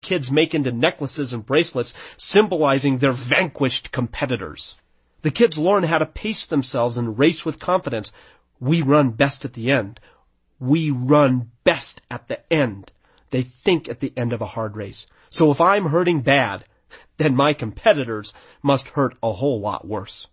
kids make into necklaces and bracelets symbolizing their vanquished competitors. The kids learn how to pace themselves and race with confidence. We run best at the end. We run best at the end. They think at the end of a hard race. So if I'm hurting bad, then my competitors must hurt a whole lot worse.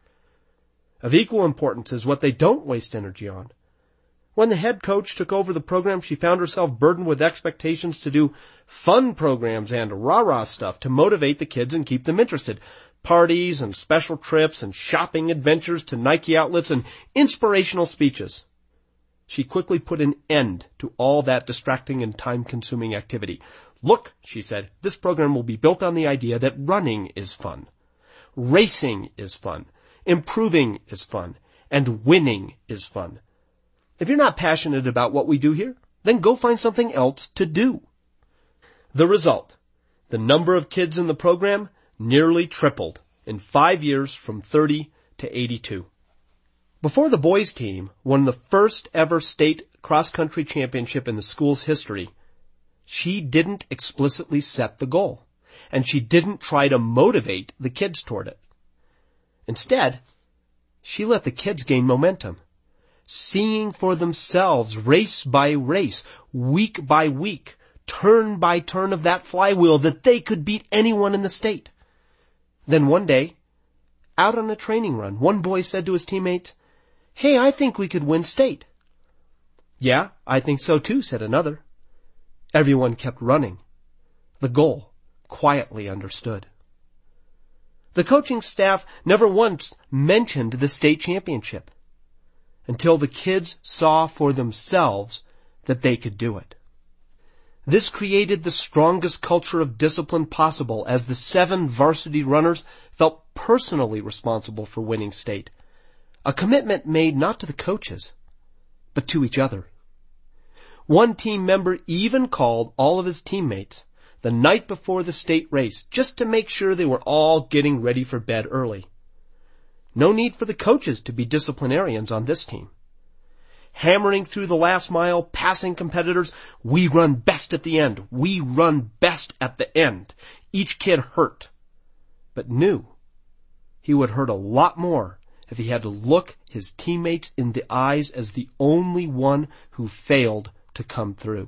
Of equal importance is what they don't waste energy on. When the head coach took over the program, she found herself burdened with expectations to do fun programs and rah-rah stuff to motivate the kids and keep them interested. Parties and special trips and shopping adventures to Nike outlets and inspirational speeches. She quickly put an end to all that distracting and time-consuming activity. Look, she said, this program will be built on the idea that running is fun. Racing is fun. Improving is fun. And winning is fun. If you're not passionate about what we do here, then go find something else to do. The result, the number of kids in the program nearly tripled in 5 years from 30 to 82. Before the boys' team won the first ever state cross-country championship in the school's history, she didn't explicitly set the goal, and she didn't try to motivate the kids toward it. Instead, she let the kids gain momentum, seeing for themselves race by race, week by week, turn by turn of that flywheel that they could beat anyone in the state. Then one day, out on a training run, one boy said to his teammates, "Hey, I think we could win state." "Yeah, I think so too," said another. Everyone kept running. The goal, quietly understood. The coaching staff never once mentioned the state championship until the kids saw for themselves that they could do it. This created the strongest culture of discipline possible as the 7 varsity runners felt personally responsible for winning state. A commitment made not to the coaches, but to each other. One team member even called all of his teammates the night before the state race just to make sure they were all getting ready for bed early. No need for the coaches to be disciplinarians on this team. Hammering through the last mile, passing competitors, we run best at the end. We run best at the end. Each kid hurt, but knew he would hurt a lot more if he had to look his teammates in the eyes as the only one who failed to come through.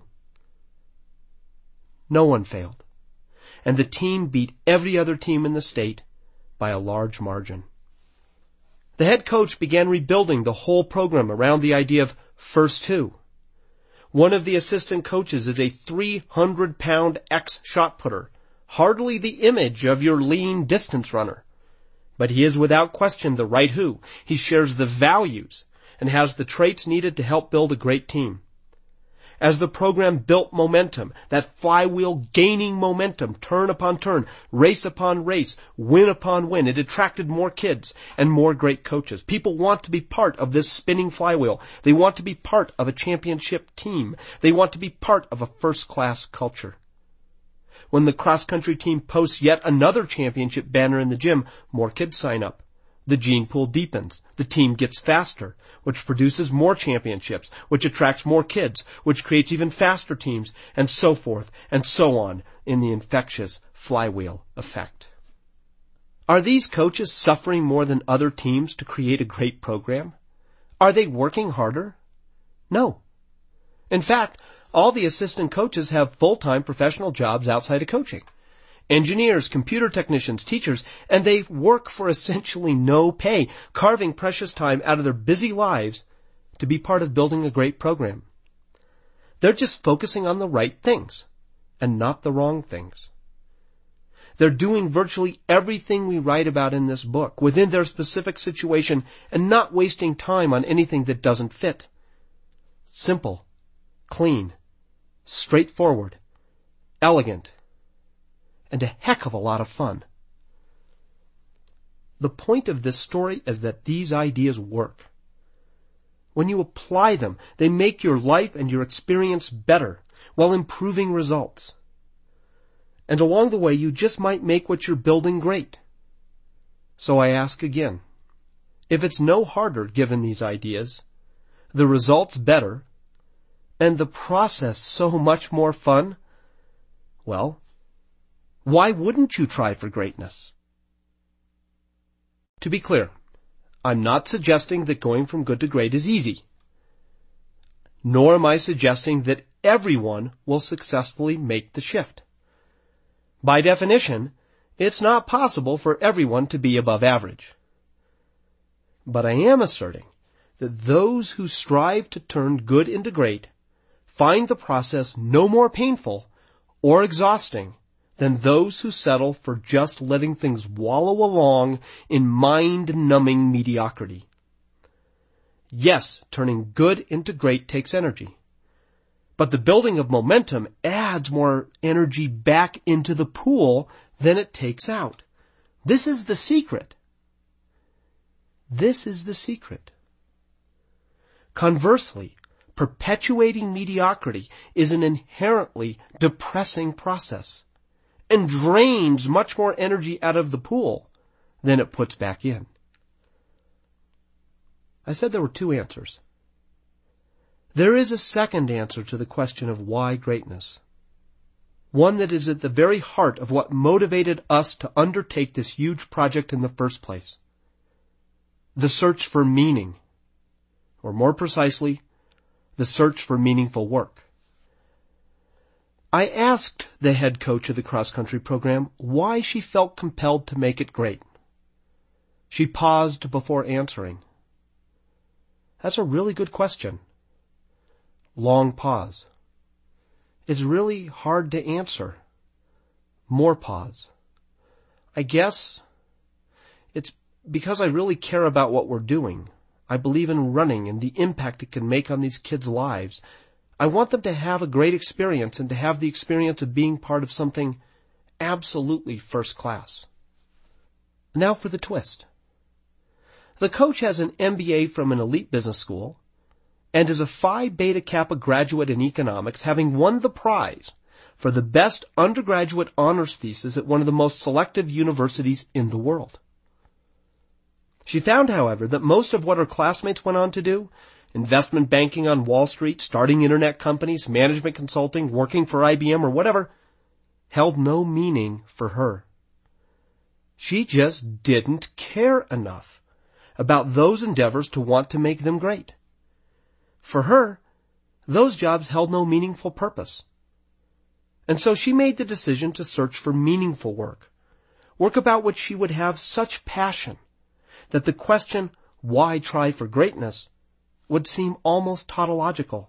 No one failed, and the team beat every other team in the state by a large margin. The head coach began rebuilding the whole program around the idea of first two. One of the assistant coaches is a 300-pound ex-shot putter, hardly the image of your lean distance runner. But he is without question the right who. He shares the values and has the traits needed to help build a great team. As the program built momentum, that flywheel gaining momentum, turn upon turn, race upon race, win upon win, it attracted more kids and more great coaches. People want to be part of this spinning flywheel. They want to be part of a championship team. They want to be part of a first-class culture. When the cross-country team posts yet another championship banner in the gym, more kids sign up. The gene pool deepens. The team gets faster, which produces more championships, which attracts more kids, which creates even faster teams, and so forth and so on in the infectious flywheel effect. Are these coaches suffering more than other teams to create a great program? Are they working harder? No. In fact, all the assistant coaches have full-time professional jobs outside of coaching. Engineers, computer technicians, teachers, and they work for essentially no pay, carving precious time out of their busy lives to be part of building a great program. They're just focusing on the right things and not the wrong things. They're doing virtually everything we write about in this book within their specific situation and not wasting time on anything that doesn't fit. Simple, clean, straightforward, elegant, and a heck of a lot of fun. The point of this story is that these ideas work. When you apply them, they make your life and your experience better while improving results. And along the way, you just might make what you're building great. So I ask again, if it's no harder given these ideas, the results better, and the process so much more fun, well, Why wouldn't you try for greatness? To be clear, I'm not suggesting that going from good to great is easy. Nor am I suggesting that everyone will successfully make the shift. By definition, it's not possible for everyone to be above average. But I am asserting that those who strive to turn good into great find the process no more painful or exhausting than those who settle for just letting things wallow along in mind-numbing mediocrity. Yes, turning good into great takes energy. But the building of momentum adds more energy back into the pool than it takes out. This is the secret. This is the secret. Conversely, perpetuating mediocrity is an inherently depressing process and drains much more energy out of the pool than it puts back in. I said there were two answers. There is a second answer to the question of why greatness. One that is at the very heart of what motivated us to undertake this huge project in the first place. The search for meaning, or more precisely, the search for meaningful work. I asked the head coach of the cross-country program why she felt compelled to make it great. She paused before answering. That's a really good question. Long pause. It's really hard to answer. More pause. I guess it's because I really care about what we're doing. I believe in running and the impact it can make on these kids' lives. I want them to have a great experience and to have the experience of being part of something absolutely first class. Now for the twist. The coach has an MBA from an elite business school and is a Phi Beta Kappa graduate in economics, having won the prize for the best undergraduate honors thesis at one of the most selective universities in the world. She found, however, that most of what her classmates went on to do, investment banking on Wall Street, starting internet companies, management consulting, working for IBM or whatever, held no meaning for her. She just didn't care enough about those endeavors to want to make them great. For her, those jobs held no meaningful purpose. And so she made the decision to search for meaningful work about which she would have such passion that the question, why try for greatness, would seem almost tautological.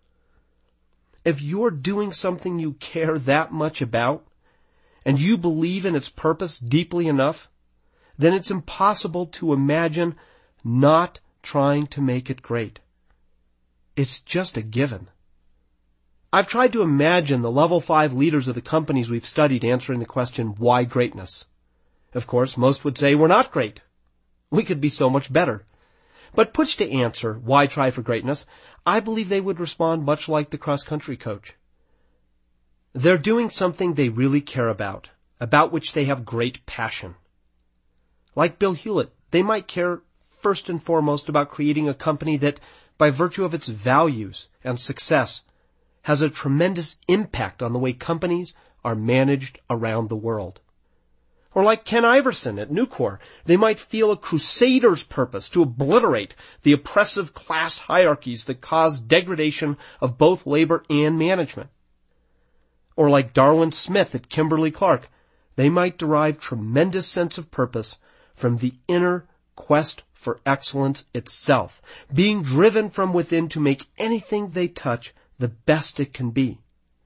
If you're doing something you care that much about, and you believe in its purpose deeply enough, then it's impossible to imagine not trying to make it great. It's just a given. I've tried to imagine the level 5 leaders of the companies we've studied answering the question, why greatness? Of course, most would say we're not great. We could be so much better. But pushed to answer, why try for greatness, I believe they would respond much like the cross-country coach. They're doing something they really care about which they have great passion. Like Bill Hewlett, they might care first and foremost about creating a company that, by virtue of its values and success, has a tremendous impact on the way companies are managed around the world. Or like Ken Iverson at Nucor, they might feel a crusader's purpose to obliterate the oppressive class hierarchies that cause degradation of both labor and management. Or like Darwin Smith at Kimberly-Clark, they might derive tremendous sense of purpose from the inner quest for excellence itself, being driven from within to make anything they touch the best it can be.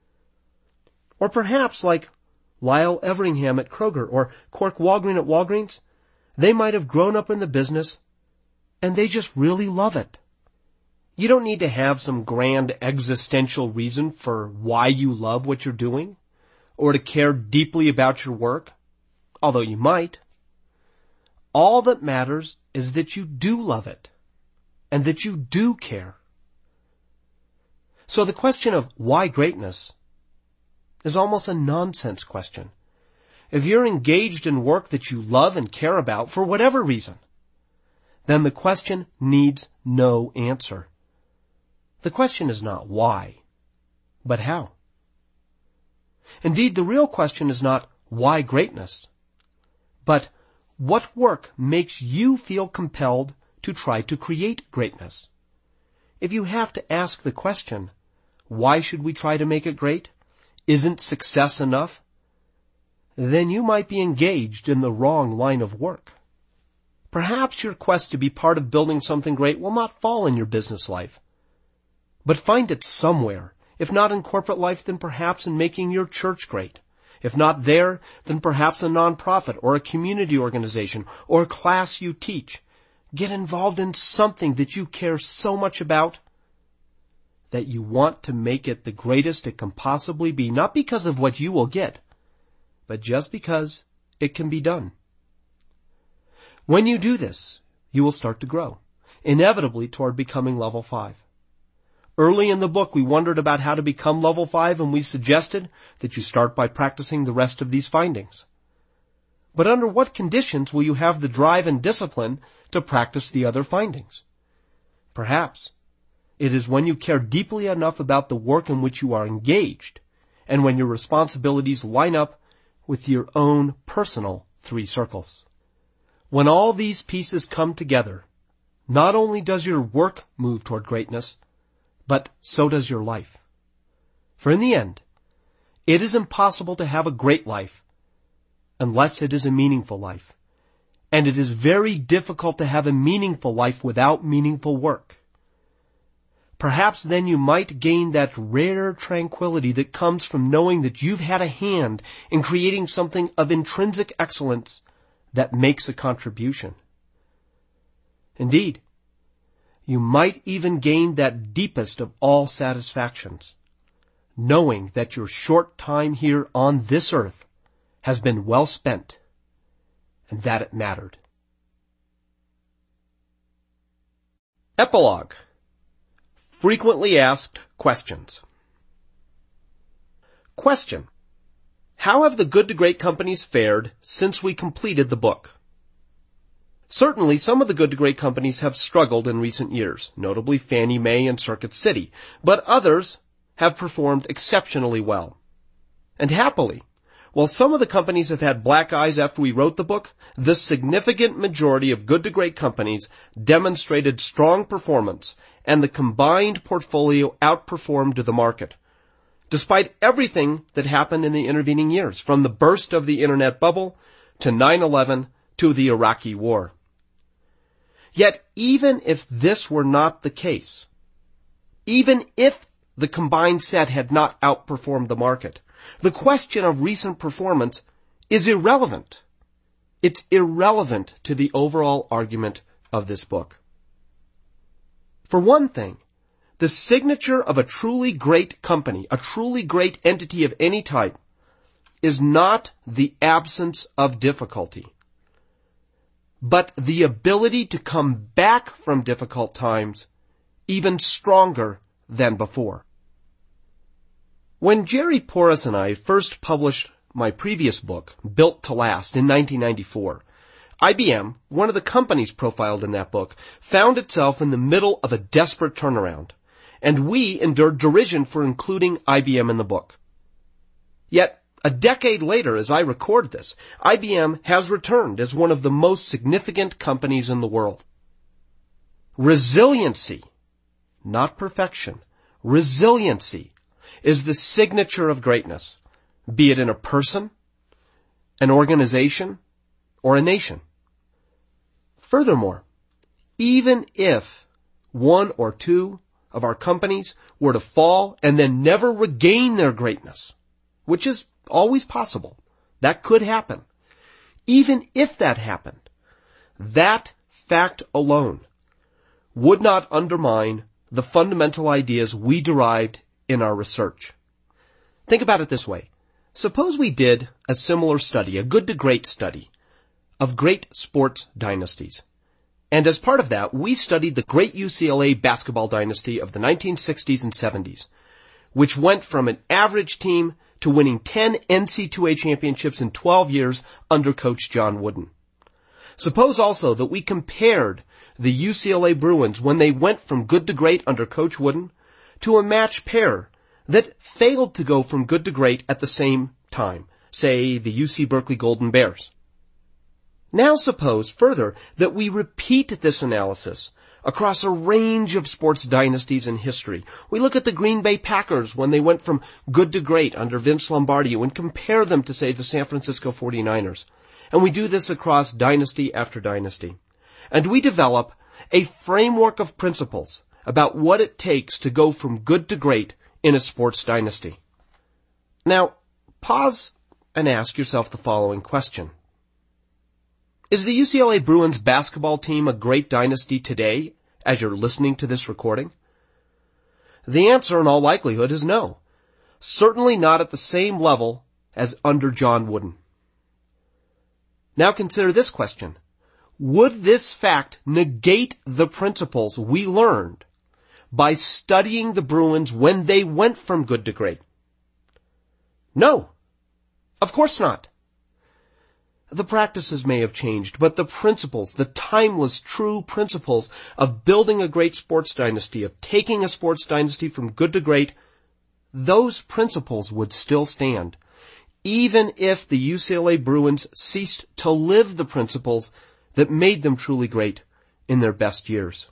Or perhaps like Lyle Everingham at Kroger or Cork Walgreen at Walgreens, they might have grown up in the business and they just really love it. You don't need to have some grand existential reason for why you love what you're doing or to care deeply about your work, although you might. All that matters is that you do love it and that you do care. So the question of why greatness is almost a nonsense question. If you're engaged in work that you love and care about for whatever reason, then the question needs no answer. The question is not why, but how. Indeed, the real question is not why greatness? But what work makes you feel compelled to try to create greatness? If you have to ask the question, why should we try to make it great? Isn't success enough? Then you might be engaged in the wrong line of work. Perhaps your quest to be part of building something great will not fall in your business life. But find it somewhere. If not in corporate life, then perhaps in making your church great. If not there, then perhaps a nonprofit or a community organization or a class you teach. Get involved in something that you care so much about that you want to make it the greatest it can possibly be, not because of what you will get, but just because it can be done. When you do this, you will start to grow, inevitably toward becoming level 5. Early in the book, we wondered about how to become level 5, and we suggested that you start by practicing the rest of these findings. But under what conditions will you have the drive and discipline to practice the other findings? Perhaps it is when you care deeply enough about the work in which you are engaged, and when your responsibilities line up with your own personal 3 circles. When all these pieces come together, not only does your work move toward greatness, but so does your life. For in the end, it is impossible to have a great life unless it is a meaningful life. And it is very difficult to have a meaningful life without meaningful work. Perhaps then you might gain that rare tranquility that comes from knowing that you've had a hand in creating something of intrinsic excellence that makes a contribution. Indeed, you might even gain that deepest of all satisfactions, knowing that your short time here on this earth has been well spent, and that it mattered. Epilogue. Frequently asked questions. Question. How have the Good to Great companies fared since we completed the book? Certainly, some of the Good to Great companies have struggled in recent years, notably Fannie Mae and Circuit City, but others have performed exceptionally well. And happily, while some of the companies have had black eyes after we wrote the book, the significant majority of Good to Great companies demonstrated strong performance, and the combined portfolio outperformed the market, despite everything that happened in the intervening years, from the burst of the internet bubble to 9/11 to the Iraqi war. Yet, even if this were not the case, even if the combined set had not outperformed the market, the question of recent performance is irrelevant. It's irrelevant to the overall argument of this book. For one thing, the signature of a truly great company, a truly great entity of any type, is not the absence of difficulty, but the ability to come back from difficult times even stronger than before. When Jerry Porras and I first published my previous book, Built to Last, in 1994, IBM, one of the companies profiled in that book, found itself in the middle of a desperate turnaround, and we endured derision for including IBM in the book. Yet, a decade later, as I record this, IBM has returned as one of the most significant companies in the world. Resiliency, not perfection, resiliency is the signature of greatness, be it in a person, an organization, or a nation. Furthermore, even if one or two of our companies were to fall and then never regain their greatness, which is always possible, that could happen. Even if that happened, that fact alone would not undermine the fundamental ideas we derived in our research. Think about it this way. Suppose we did a similar study, a good to great study, of great sports dynasties. And as part of that, we studied the great UCLA basketball dynasty of the 1960s and 70s, which went from an average team to winning 10 NCAA championships in 12 years under Coach John Wooden. Suppose also that we compared the UCLA Bruins when they went from good to great under Coach Wooden to a match pair that failed to go from good to great at the same time, say the UC Berkeley Golden Bears. Now suppose further that we repeat this analysis across a range of sports dynasties in history. We look at the Green Bay Packers when they went from good to great under Vince Lombardi and compare them to, say, the San Francisco 49ers. And we do this across dynasty after dynasty. And we develop a framework of principles about what it takes to go from good to great in a sports dynasty. Now, pause and ask yourself the following question. Is the UCLA Bruins basketball team a great dynasty today as you're listening to this recording? The answer in all likelihood is no. Certainly not at the same level as under John Wooden. Now consider this question. Would this fact negate the principles we learned by studying the Bruins when they went from good to great? No. Of course not. The practices may have changed, but the principles, the timeless, true principles of building a great sports dynasty, of taking a sports dynasty from good to great, those principles would still stand, even if the UCLA Bruins ceased to live the principles that made them truly great in their best years.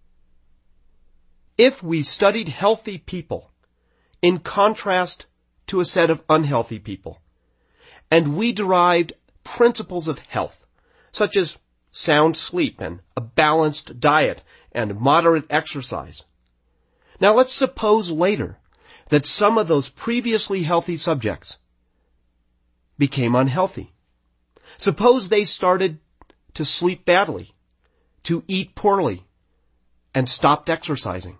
If we studied healthy people in contrast to a set of unhealthy people, and we derived principles of health, such as sound sleep and a balanced diet and moderate exercise. Now let's suppose later that some of those previously healthy subjects became unhealthy. Suppose they started to sleep badly, to eat poorly, and stopped exercising.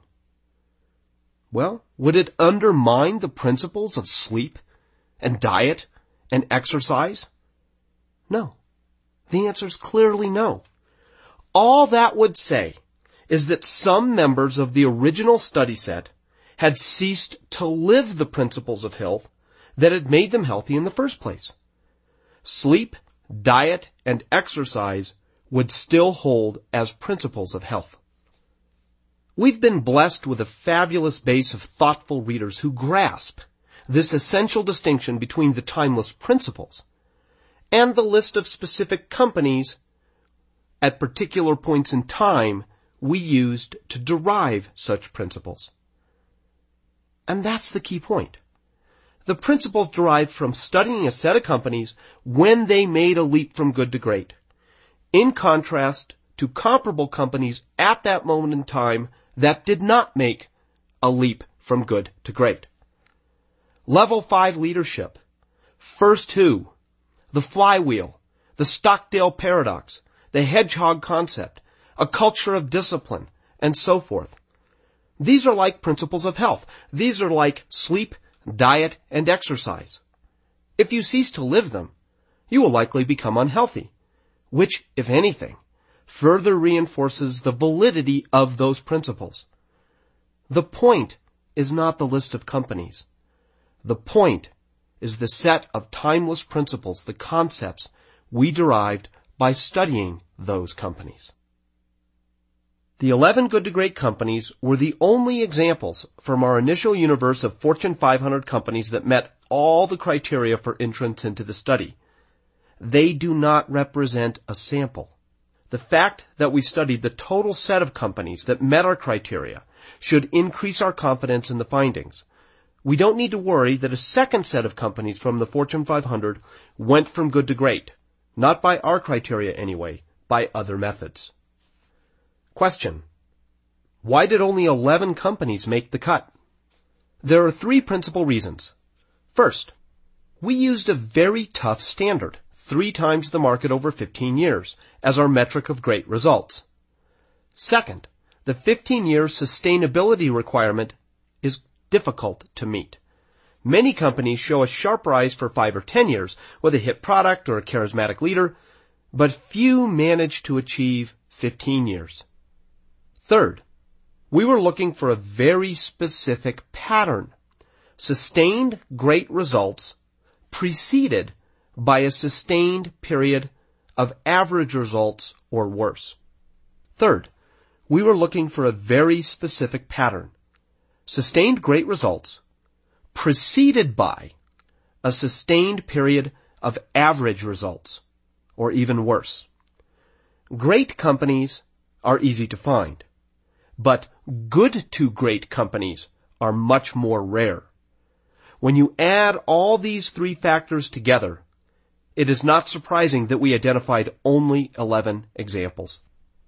Well, would it undermine the principles of sleep and diet and exercise? No. The answer is clearly no. All that would say is that some members of the original study set had ceased to live the principles of health that had made them healthy in the first place. Sleep, diet, and exercise would still hold as principles of health. We've been blessed with a fabulous base of thoughtful readers who grasp this essential distinction between the timeless principles and the list of specific companies at particular points in time we used to derive such principles. And that's the key point. The principles derived from studying a set of companies when they made a leap from good to great, in contrast to comparable companies at that moment in time that did not make a leap from good to great. Level 5 leadership, first who, the flywheel, the Stockdale paradox, the hedgehog concept, a culture of discipline, and so forth. These are like principles of health. These are like sleep, diet, and exercise. If you cease to live them, you will likely become unhealthy, which, if anything, further reinforces the validity of those principles. The point is not the list of companies. The point is the set of timeless principles, the concepts we derived by studying those companies. The 11 good to great companies were the only examples from our initial universe of Fortune 500 companies that met all the criteria for entrance into the study. They do not represent a sample. The fact that we studied the total set of companies that met our criteria should increase our confidence in the findings. We don't need to worry that a second set of companies from the Fortune 500 went from good to great. Not by our criteria anyway, by other methods. Question. Why did only 11 companies make the cut? There are 3 principal reasons. First, we used a very tough standard, 3 times the market over 15 years, as our metric of great results. Second, the 15-year sustainability requirement is difficult to meet. Many companies show a sharp rise for 5 or 10 years with a hit product or a charismatic leader, but few manage to achieve 15 years. Third, we were looking for a very specific pattern. Sustained great results preceded by a sustained period of average results or worse. Third, we were looking for a very specific pattern. Sustained great results preceded by a sustained period of average results, or even worse. Great companies are easy to find, but good to great companies are much more rare. When you add all these three factors together, it is not surprising that we identified only 11 examples.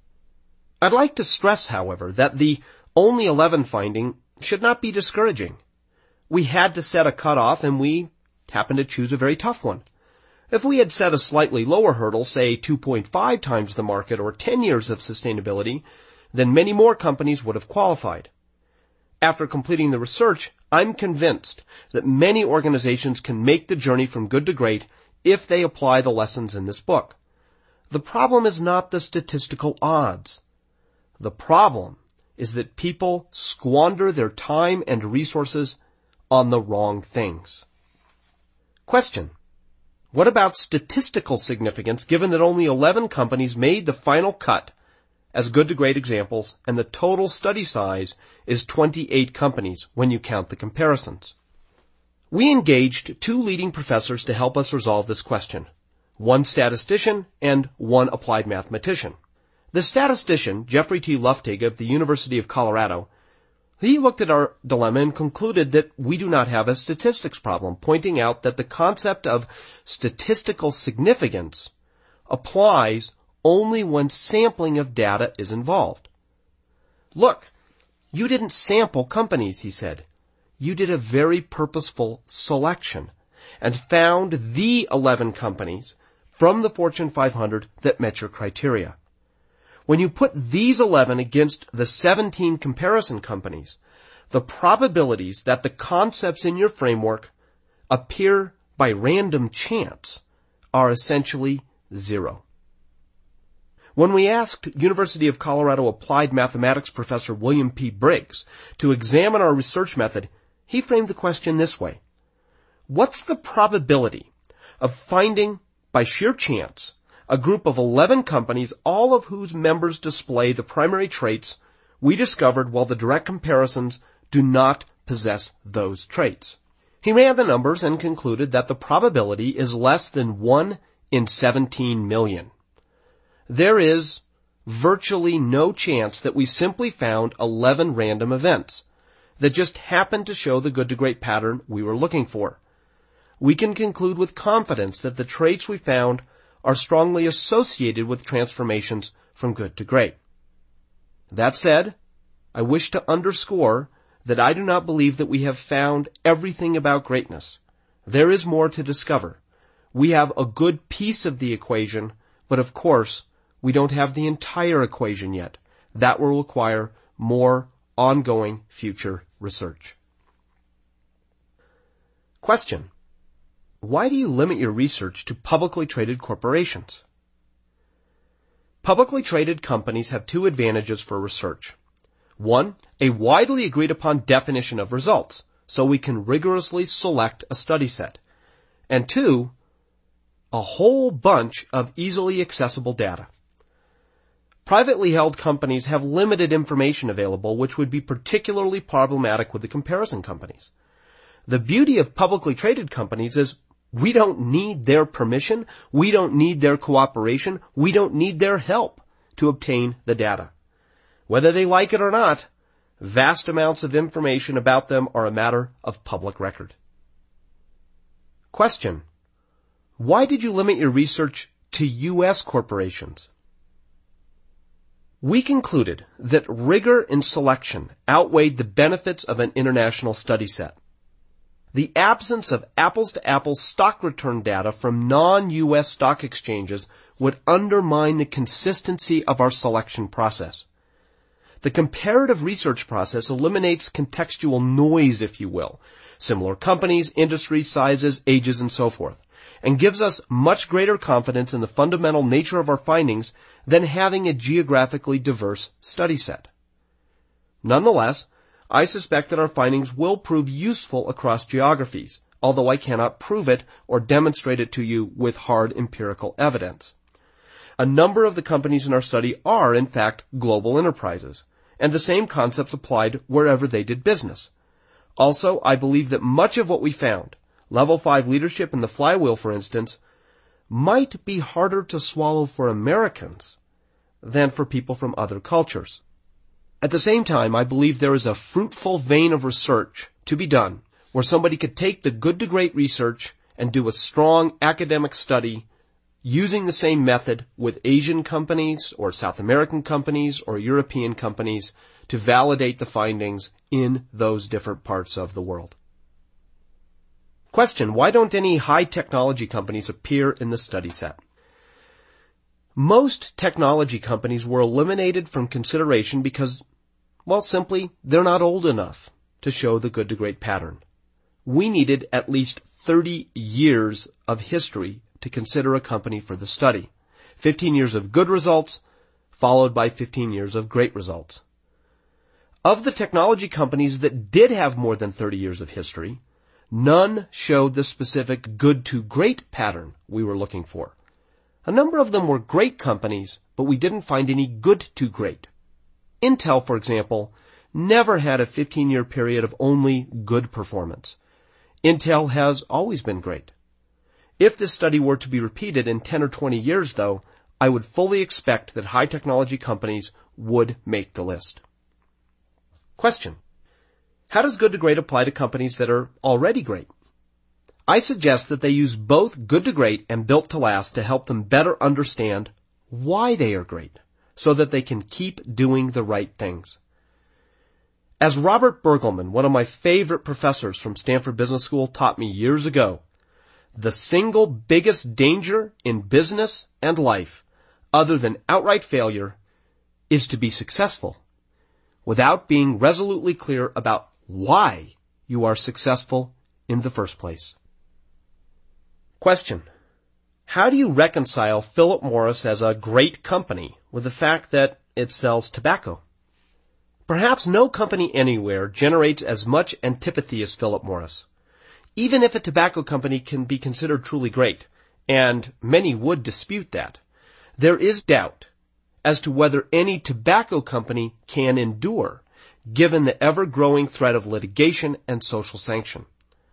I'd like to stress, however, that the only 11 finding should not be discouraging. We had to set a cutoff, and we happened to choose a very tough one. If we had set a slightly lower hurdle, say 2.5 times the market or 10 years of sustainability, then many more companies would have qualified. After completing the research, I'm convinced that many organizations can make the journey from good to great if they apply the lessons in this book. The problem is not the statistical odds. The problem is that people squander their time and resources on the wrong things. Question: what about statistical significance given that only 11 companies made the final cut as good to great examples and the total study size is 28 companies when you count the comparisons? We engaged 2 leading professors to help us resolve this question, one statistician and one applied mathematician. The statistician, Jeffrey T. Luftig of the University of Colorado, he looked at our dilemma and concluded that we do not have a statistics problem, pointing out that the concept of statistical significance applies only when sampling of data is involved. Look, you didn't sample companies, he said. You did a very purposeful selection and found the 11 companies from the Fortune 500 that met your criteria. When you put these 11 against the 17 comparison companies, the probabilities that the concepts in your framework appear by random chance are essentially 0. When we asked University of Colorado Applied Mathematics professor William P. Briggs to examine our research method, he framed the question this way: what's the probability of finding, by sheer chance, a group of 11 companies, all of whose members display the primary traits we discovered while the direct comparisons do not possess those traits? He ran the numbers and concluded that the probability is less than 1 in 17 million. There is virtually no chance that we simply found 11 random events that just happened to show the good to great pattern we were looking for. We can conclude with confidence that the traits we found are strongly associated with transformations from good to great. That said, I wish to underscore that I do not believe that we have found everything about greatness. There is more to discover. We have a good piece of the equation, but of course, we don't have the entire equation yet. That will require more ongoing future research. Question: why do you limit your research to publicly traded corporations? Publicly traded companies have 2 advantages for research. 1, a widely agreed upon definition of results, so we can rigorously select a study set. And 2, a whole bunch of easily accessible data. Privately held companies have limited information available, which would be particularly problematic with the comparison companies. The beauty of publicly traded companies is we don't need their permission, we don't need their cooperation, we don't need their help to obtain the data. Whether they like it or not, vast amounts of information about them are a matter of public record. Question: why did you limit your research to U.S. corporations? We concluded that rigor in selection outweighed the benefits of an international study set. The absence of apples-to-apples stock return data from non-U.S. stock exchanges would undermine the consistency of our selection process. The comparative research process eliminates contextual noise, if you will, similar companies, industry sizes, ages, and so forth, and gives us much greater confidence in the fundamental nature of our findings than having a geographically diverse study set. Nonetheless, I suspect that our findings will prove useful across geographies, although I cannot prove it or demonstrate it to you with hard empirical evidence. A number of the companies in our study are, in fact, global enterprises, and the same concepts applied wherever they did business. Also, I believe that much of what we found, Level 5 leadership in the flywheel, for instance, might be harder to swallow for Americans than for people from other cultures. At the same time, I believe there is a fruitful vein of research to be done where somebody could take the good to great research and do a strong academic study using the same method with Asian companies or South American companies or European companies to validate the findings in those different parts of the world. Question: why don't any high technology companies appear in the study set? Most technology companies were eliminated from consideration because, well, simply, they're not old enough to show the good to great pattern. We needed at least 30 years of history to consider a company for the study. 15 years of good results, followed by 15 years of great results. Of the technology companies that did have more than 30 years of history, none showed the specific good to great pattern we were looking for. A number of them were great companies, but we didn't find any good to great. Intel, for example, never had a 15-year period of only good performance. Intel has always been great. If this study were to be repeated in 10 or 20 years, though, I would fully expect that high technology companies would make the list. Question: how does good to great apply to companies that are already great? I suggest that they use both good to great and built to last to help them better understand why they are great, so that they can keep doing the right things. As Robert Bergelman, one of my favorite professors from Stanford Business School, taught me years ago, the single biggest danger in business and life, other than outright failure, is to be successful without being resolutely clear about why you are successful in the first place. Question: how do you reconcile Philip Morris as a great company with the fact that it sells tobacco? Perhaps no company anywhere generates as much antipathy as Philip Morris. Even if a tobacco company can be considered truly great, and many would dispute that, there is doubt as to whether any tobacco company can endure, given the ever-growing threat of litigation and social sanction.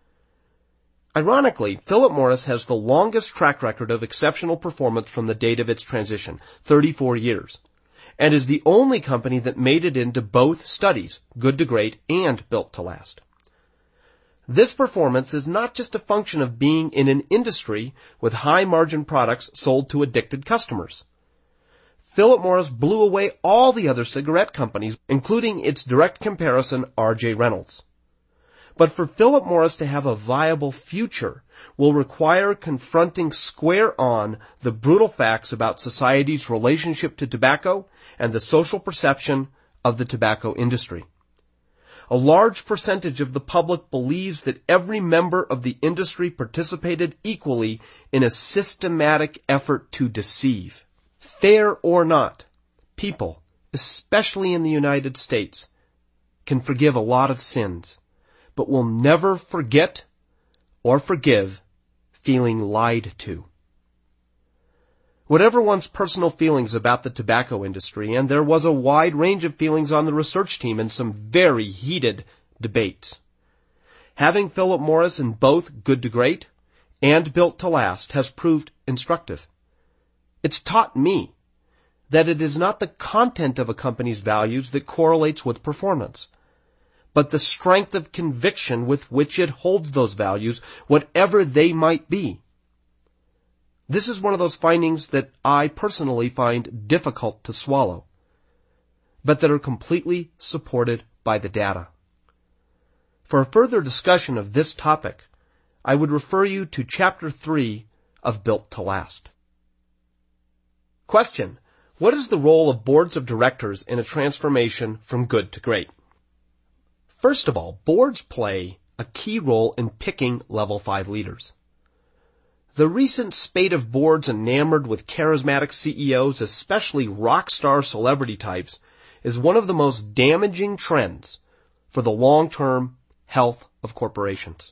Ironically, Philip Morris has the longest track record of exceptional performance from the date of its transition, 34 years, and is the only company that made it into both studies, good to great and built to last. This performance is not just a function of being in an industry with high-margin products sold to addicted customers. Philip Morris blew away all the other cigarette companies, including its direct comparison, R.J. Reynolds. But for Philip Morris to have a viable future will require confronting square on the brutal facts about society's relationship to tobacco and the social perception of the tobacco industry. A large percentage of the public believes that every member of the industry participated equally in a systematic effort to deceive. Fair or not, people, especially in the United States, can forgive a lot of sins, but will never forget or forgive feeling lied to. Whatever one's personal feelings about the tobacco industry, and there was a wide range of feelings on the research team in some very heated debates, having Philip Morris in both good to great and built to last has proved instructive. It's taught me that it is not the content of a company's values that correlates with performance, but the strength of conviction with which it holds those values, whatever they might be. This is one of those findings that I personally find difficult to swallow, but that are completely supported by the data. For a further discussion of this topic, I would refer you to Chapter 3 of Built to Last. Question: what is the role of boards of directors in a transformation from good to great? First of all, boards play a key role in picking level 5 leaders. The recent spate of boards enamored with charismatic CEOs, especially rock star celebrity types, is one of the most damaging trends for the long-term health of corporations.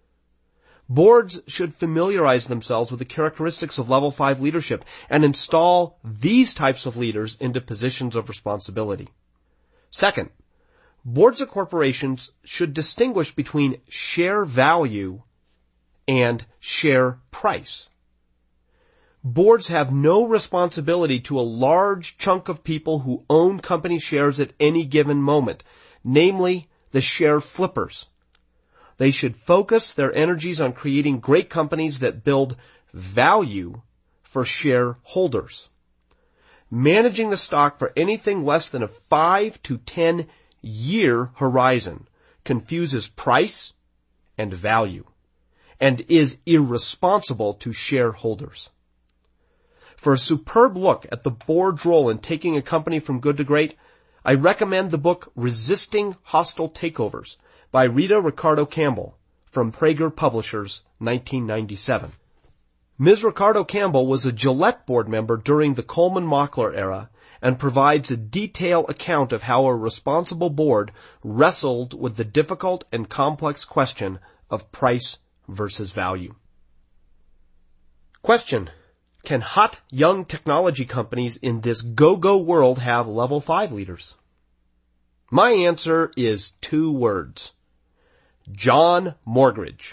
Boards should familiarize themselves with the characteristics of level 5 leadership and install these types of leaders into positions of responsibility. Second, boards of corporations should distinguish between share value and share price. Boards have no responsibility to a large chunk of people who own company shares at any given moment, namely the share flippers. They should focus their energies on creating great companies that build value for shareholders. Managing the stock for anything less than a 5 to 10 year horizon confuses price and value and is irresponsible to shareholders. For a superb look at the board's role in taking a company from good to great, I recommend the book Resisting Hostile Takeovers by Rita Ricardo Campbell from Prager Publishers, 1997. Ms. Ricardo Campbell was a Gillette board member during the Coleman-Mockler era and provides a detailed account of how a responsible board wrestled with the difficult and complex question of price versus value. Question: can hot young technology companies in this go-go world have level 5 leaders? My answer is 2 words. John Morgridge.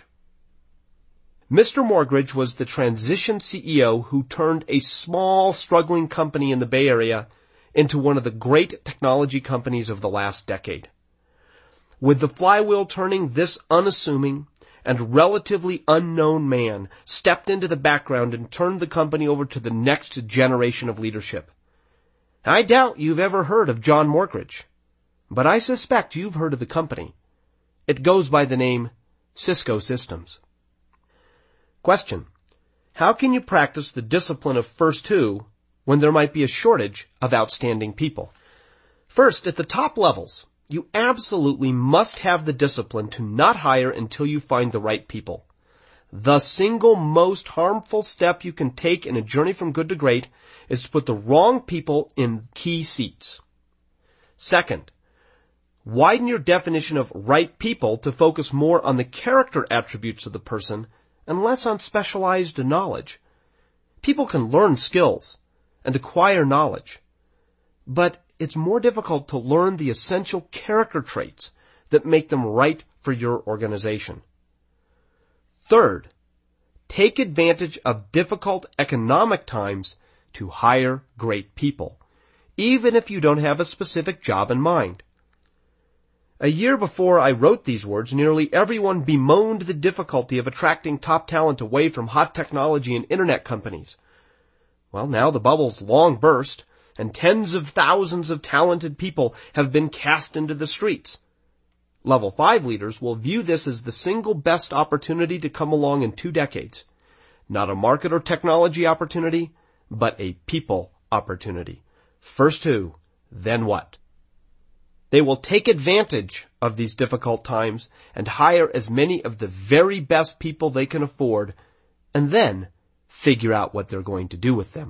Mr. Morgridge was the transition CEO who turned a small, struggling company in the Bay Area into one of the great technology companies of the last decade. With the flywheel turning, this unassuming and relatively unknown man stepped into the background and turned the company over to the next generation of leadership. I doubt you've ever heard of John Morgridge, but I suspect you've heard of the company. It goes by the name Cisco Systems. Question: how can you practice the discipline of first to when there might be a shortage of outstanding people? First, at the top levels, you absolutely must have the discipline to not hire until you find the right people. The single most harmful step you can take in a journey from good to great is to put the wrong people in key seats. Second, widen your definition of right people to focus more on the character attributes of the person and less on specialized knowledge. People can learn skills and acquire knowledge, but it's more difficult to learn the essential character traits that make them right for your organization. Third, take advantage of difficult economic times to hire great people, even if you don't have a specific job in mind. A year before I wrote these words, nearly everyone bemoaned the difficulty of attracting top talent away from hot technology and internet companies. Well, now the bubble's long burst, and tens of thousands of talented people have been cast into the streets. Level 5 leaders will view this as the single best opportunity to come along in 2 decades. Not a market or technology opportunity, but a people opportunity. First who, then what? They will take advantage of these difficult times and hire as many of the very best people they can afford, and then figure out what they're going to do with them.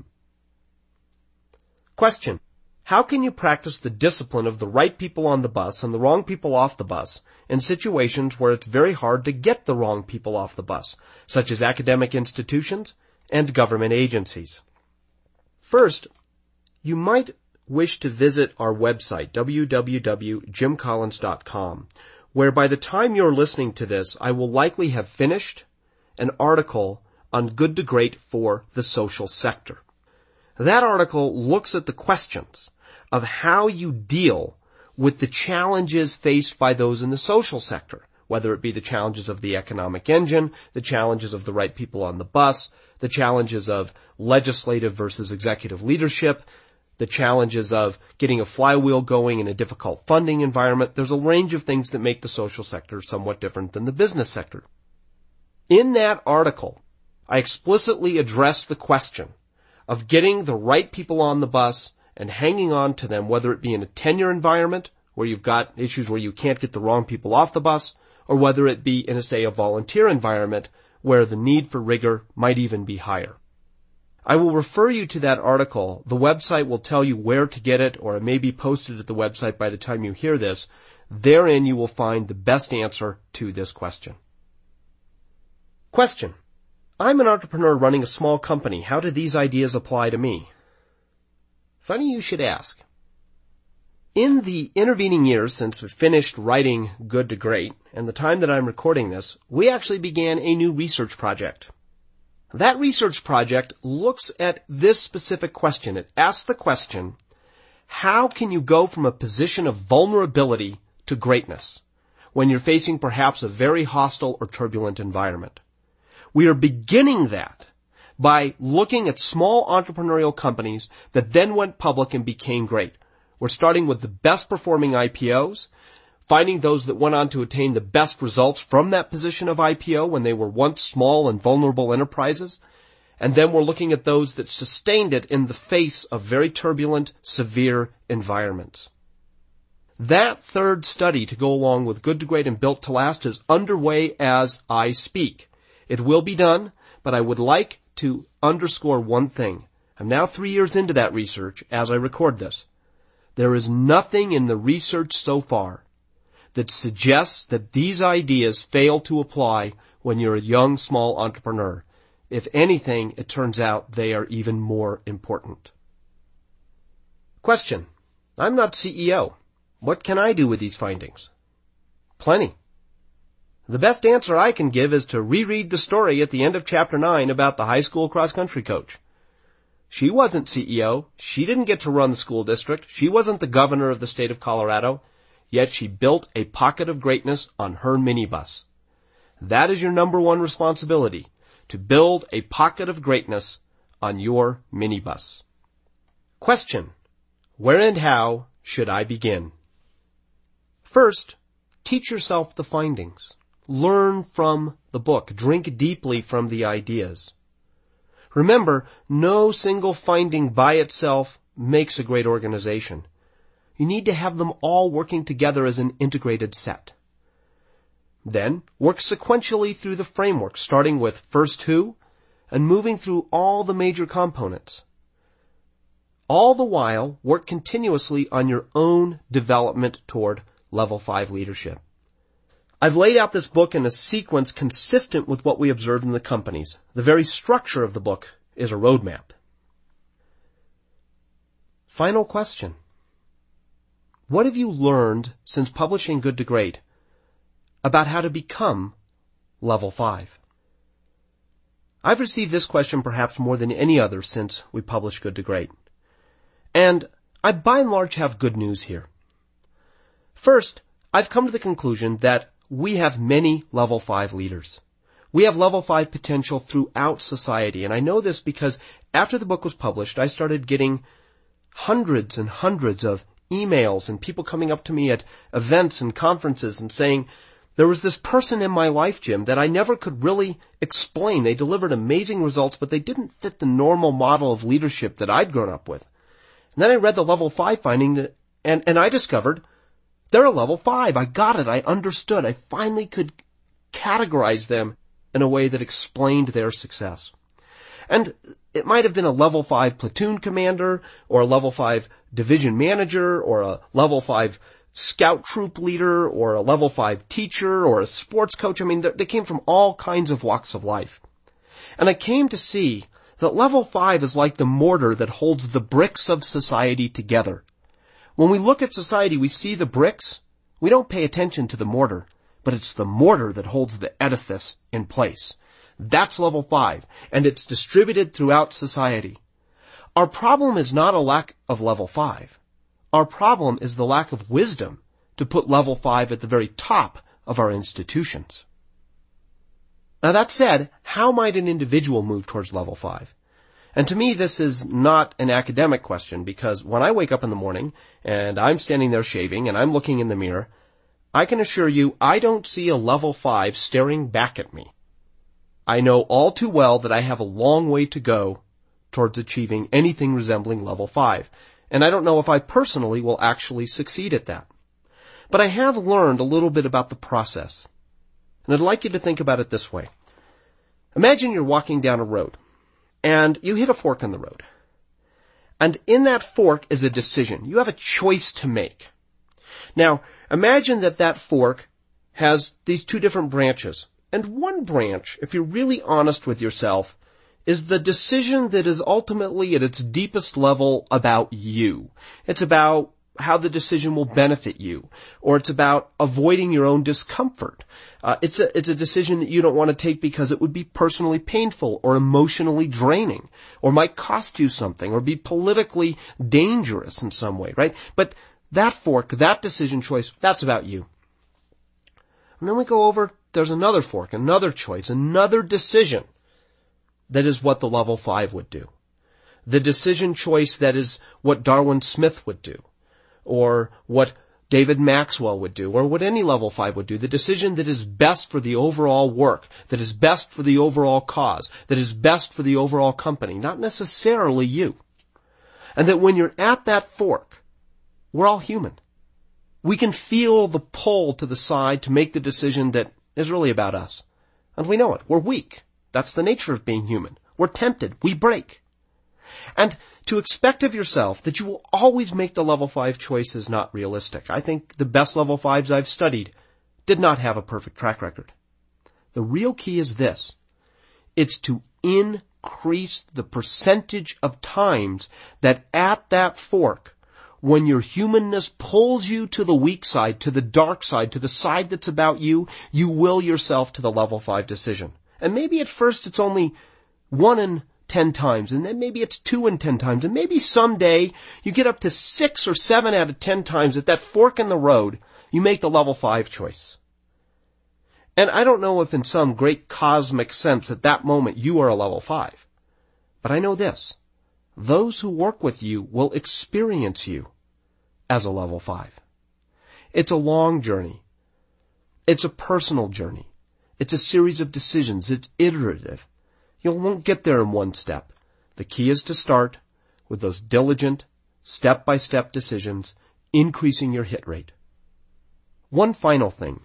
Question: how can you practice the discipline of the right people on the bus and the wrong people off the bus in situations where it's very hard to get the wrong people off the bus, such as academic institutions and government agencies? First, you might wish to visit our website, www.jimcollins.com, where by the time you're listening to this, I will likely have finished an article on good to great for the social sector. That article looks at the questions of how you deal with the challenges faced by those in the social sector, whether it be the challenges of the economic engine, the challenges of the right people on the bus, the challenges of legislative versus executive leadership, the challenges of getting a flywheel going in a difficult funding environment. There's a range of things that make the social sector somewhat different than the business sector. In that article, I explicitly address the question of getting the right people on the bus and hanging on to them, whether it be in a tenure environment where you've got issues where you can't get the wrong people off the bus, or whether it be in, say, a volunteer environment where the need for rigor might even be higher. I will refer you to that article. The website will tell you where to get it, or it may be posted at the website by the time you hear this. Therein you will find the best answer to this question. Question: I'm an entrepreneur running a small company. How do these ideas apply to me? Funny you should ask. In the intervening years since we finished writing Good to Great and the time that I'm recording this, we actually began a new research project. That research project looks at this specific question. It asks the question, how can you go from a position of vulnerability to greatness when you're facing perhaps a very hostile or turbulent environment? We are beginning that by looking at small entrepreneurial companies that then went public and became great. We're starting with the best performing IPOs, finding those that went on to attain the best results from that position of IPO when they were once small and vulnerable enterprises. And then we're looking at those that sustained it in the face of very turbulent, severe environments. That third study to go along with Good to Great and Built to Last is underway as I speak. It will be done, but I would like to underscore one thing. I'm now 3 years into that research as I record this. There is nothing in the research so far that suggests that these ideas fail to apply when you're a young, small entrepreneur. If anything, it turns out they are even more important. Question. I'm not CEO. What can I do with these findings? Plenty. The best answer I can give is to reread the story at the end of chapter 9 about the high school cross-country coach. She wasn't CEO. She didn't get to run the school district. She wasn't the governor of the state of Colorado. Yet she built a pocket of greatness on her minibus. That is your number one responsibility, to build a pocket of greatness on your minibus. Question. Where and how should I begin? First, teach yourself the findings. Learn from the book. Drink deeply from the ideas. Remember, no single finding by itself makes a great organization. You need to have them all working together as an integrated set. Then, work sequentially through the framework, starting with first who, and moving through all the major components. All the while, work continuously on your own development toward level 5 leadership. I've laid out this book in a sequence consistent with what we observed in the companies. The very structure of the book is a roadmap. Final question. What have you learned since publishing Good to Great about how to become level 5? I've received this question perhaps more than any other since we published Good to Great. And I by and large have good news here. First, I've come to the conclusion that we have many level 5 leaders. We have level 5 potential throughout society, and I know this because after the book was published, I started getting hundreds and hundreds of emails and people coming up to me at events and conferences and saying, there was this person in my life, Jim, that I never could really explain. They delivered amazing results, but they didn't fit the normal model of leadership that I'd grown up with. And then I read the level 5 finding, and I discovered they're a level 5. I got it. I understood. I finally could categorize them in a way that explained their success. And it might have been a level 5 platoon commander, or a level 5 division manager, or a level 5 scout troop leader, or a level 5 teacher, or a sports coach. I mean, they came from all kinds of walks of life. And I came to see that level 5 is like the mortar that holds the bricks of society together. When we look at society, we see the bricks. We don't pay attention to the mortar, but it's the mortar that holds the edifice in place. That's level 5, and it's distributed throughout society. Our problem is not a lack of level 5. Our problem is the lack of wisdom to put level 5 at the very top of our institutions. Now that said, how might an individual move towards level 5? And to me, this is not an academic question, because when I wake up in the morning and I'm standing there shaving and I'm looking in the mirror, I can assure you I don't see a level 5 staring back at me. I know all too well that I have a long way to go towards achieving anything resembling level 5, and I don't know if I personally will actually succeed at that. But I have learned a little bit about the process, and I'd like you to think about it this way. Imagine you're walking down a road, and you hit a fork in the road. And in that fork is a decision. You have a choice to make. Now, imagine that fork has these two different branches. And one branch, if you're really honest with yourself, is the decision that is ultimately at its deepest level about you. It's about how the decision will benefit you, or it's about avoiding your own discomfort. It's a decision that you don't want to take because it would be personally painful or emotionally draining, or might cost you something, or be politically dangerous in some way, right? But that fork, that decision choice, that's about you. And then we go over, there's another fork, another choice, another decision that is what the level 5 would do. The decision choice that is what Darwin Smith would do, or what David Maxwell would do, or what any level 5 would do. The decision that is best for the overall work, that is best for the overall cause, that is best for the overall company, not necessarily you. And that when you're at that fork, we're all human. We can feel the pull to the side to make the decision that is really about us. And we know it. We're weak. That's the nature of being human. We're tempted. We break. And to expect of yourself that you will always make the level 5 choice is not realistic. I think the best level 5s I've studied did not have a perfect track record. The real key is this. It's to increase the percentage of times that at that fork, when your humanness pulls you to the weak side, to the dark side, to the side that's about you, you will yourself to the level 5 decision. And maybe at first it's only 1 in 10 times, and then maybe it's 2 in 10 times, and maybe someday you get up to 6 or 7 out of 10 times at that fork in the road, you make the level 5 choice. And I don't know if in some great cosmic sense at that moment you are a level 5. But I know this. Those who work with you will experience you as a level 5. It's a long journey. It's a personal journey. It's a series of decisions. It's iterative. You won't get there in one step. The key is to start with those diligent, step-by-step decisions, increasing your hit rate. One final thing.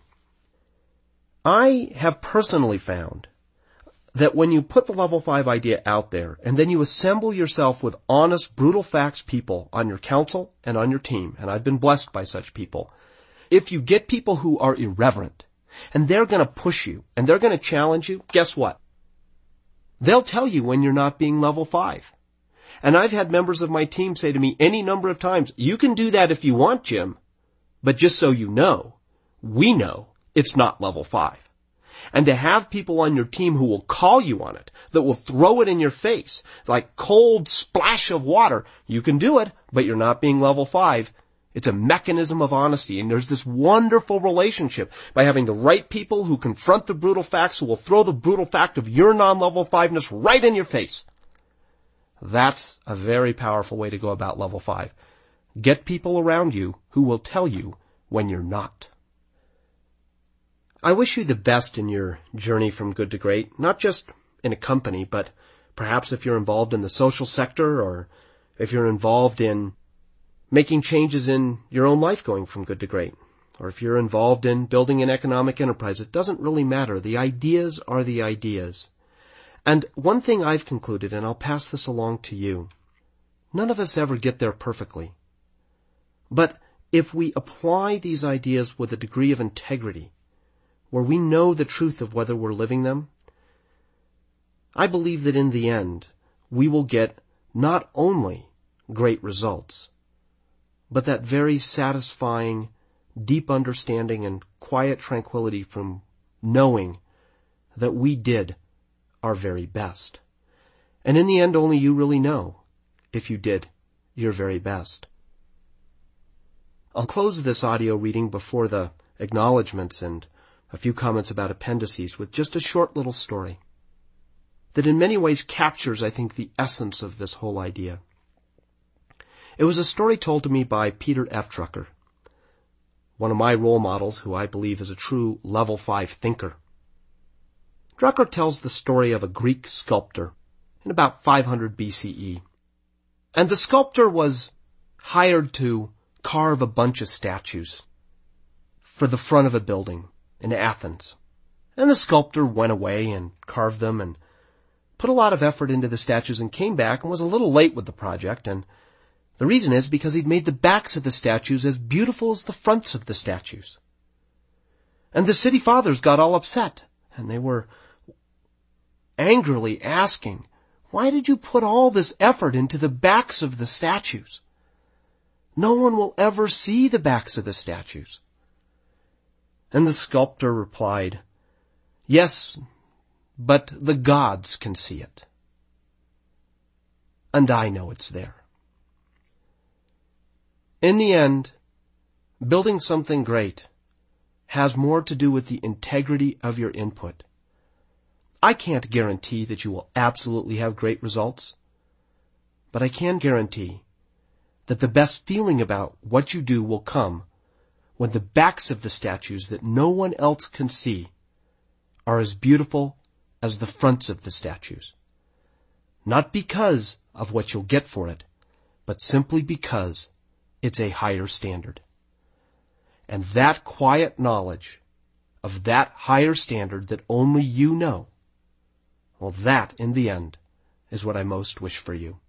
I have personally found that when you put the level 5 idea out there and then you assemble yourself with honest, brutal facts people on your council and on your team, and I've been blessed by such people, if you get people who are irreverent and they're going to push you and they're going to challenge you, guess what? They'll tell you when you're not being level 5. And I've had members of my team say to me any number of times, you can do that if you want, Jim, but just so you know, we know it's not level 5. And to have people on your team who will call you on it, that will throw it in your face, like cold splash of water, you can do it, but you're not being level 5. It's a mechanism of honesty, and there's this wonderful relationship by having the right people who confront the brutal facts, who will throw the brutal fact of your non-level 5-ness right in your face. That's a very powerful way to go about level 5. Get people around you who will tell you when you're not. I wish you the best in your journey from good to great, not just in a company, but perhaps if you're involved in the social sector, or if you're involved in making changes in your own life going from good to great, or if you're involved in building an economic enterprise. It doesn't really matter. The ideas are the ideas. And one thing I've concluded, and I'll pass this along to you, none of us ever get there perfectly. But if we apply these ideas with a degree of integrity, where we know the truth of whether we're living them, I believe that in the end, we will get not only great results, but that very satisfying, deep understanding and quiet tranquility from knowing that we did our very best. And in the end, only you really know if you did your very best. I'll close this audio reading before the acknowledgments and a few comments about appendices with just a short little story that in many ways captures, I think, the essence of this whole idea. It was a story told to me by Peter F. Drucker, one of my role models who I believe is a true level 5 thinker. Drucker tells the story of a Greek sculptor in about 500 BCE. And the sculptor was hired to carve a bunch of statues for the front of a building in Athens. And the sculptor went away and carved them and put a lot of effort into the statues and came back and was a little late with the project. And the reason is because he'd made the backs of the statues as beautiful as the fronts of the statues. And the city fathers got all upset, and they were angrily asking, why did you put all this effort into the backs of the statues? No one will ever see the backs of the statues." And the sculptor replied, "Yes, but the gods can see it. And I know it's there." In the end, building something great has more to do with the integrity of your input. I can't guarantee that you will absolutely have great results, but I can guarantee that the best feeling about what you do will come when the backs of the statues that no one else can see are as beautiful as the fronts of the statues. Not because of what you'll get for it, but simply because it's a higher standard. And that quiet knowledge of that higher standard that only you know, well, that, in the end, is what I most wish for you.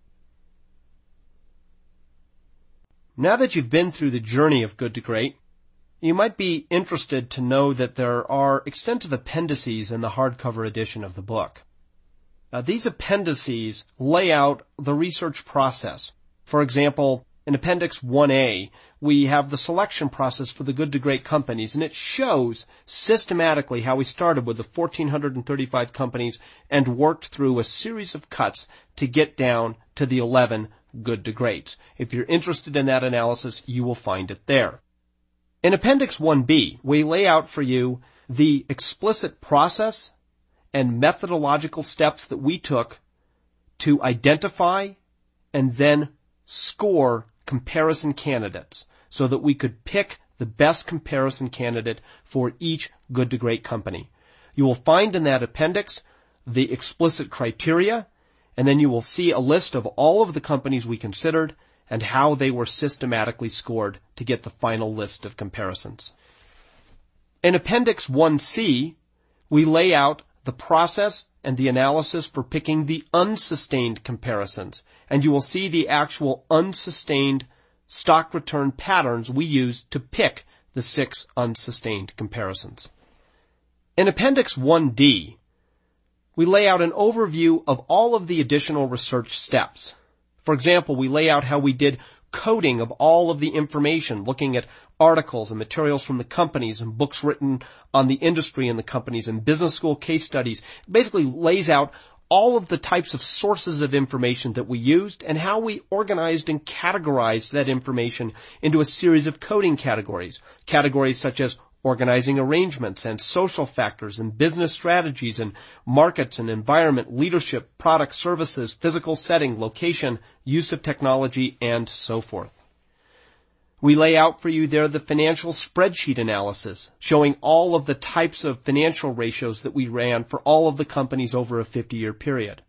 Now that you've been through the journey of Good to Great, you might be interested to know that there are extensive appendices in the hardcover edition of the book. These appendices lay out the research process. For example, in Appendix 1A, we have the selection process for the Good to Great companies, and it shows systematically how we started with the 1,435 companies and worked through a series of cuts to get down to the 11 Good to Greats. If you're interested in that analysis, you will find it there. In Appendix 1B, we lay out for you the explicit process and methodological steps that we took to identify and then score comparison candidates so that we could pick the best comparison candidate for each Good to Great company. You will find in that appendix the explicit criteria, and then you will see a list of all of the companies we considered and how they were systematically scored to get the final list of comparisons. In Appendix 1C, we lay out the process and the analysis for picking the unsustained comparisons, and you will see the actual unsustained stock return patterns we used to pick the 6 unsustained comparisons. In Appendix 1D, we lay out an overview of all of the additional research steps. For example, we lay out how we did coding of all of the information, looking at articles and materials from the companies and books written on the industry and the companies and business school case studies. It basically lays out all of the types of sources of information that we used and how we organized and categorized that information into a series of coding categories. Categories such as organizing arrangements and social factors and business strategies and markets and environment, leadership, product, services, physical setting, location, use of technology, and so forth. We lay out for you there the financial spreadsheet analysis, showing all of the types of financial ratios that we ran for all of the companies over a 50-year period.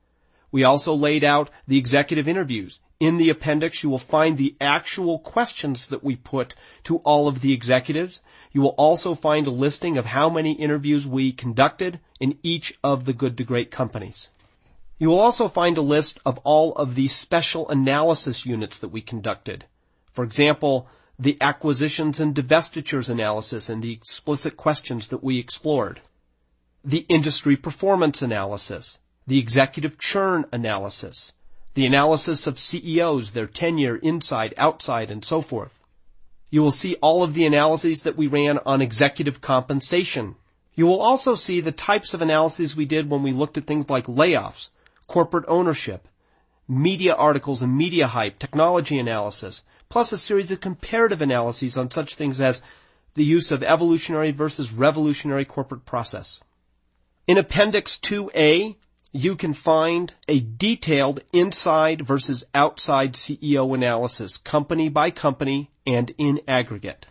We also laid out the executive interviews. In the appendix, you will find the actual questions that we put to all of the executives. You will also find a listing of how many interviews we conducted in each of the Good to Great companies. You will also find a list of all of the special analysis units that we conducted. For example, the acquisitions and divestitures analysis and the explicit questions that we explored. The industry performance analysis. The executive churn analysis. The analysis of CEOs, their tenure, inside, outside, and so forth. You will see all of the analyses that we ran on executive compensation. You will also see the types of analyses we did when we looked at things like layoffs, corporate ownership, media articles and media hype, technology analysis, plus a series of comparative analyses on such things as the use of evolutionary versus revolutionary corporate process. In Appendix 2A, you can find a detailed inside versus outside CEO analysis, company by company and in aggregate.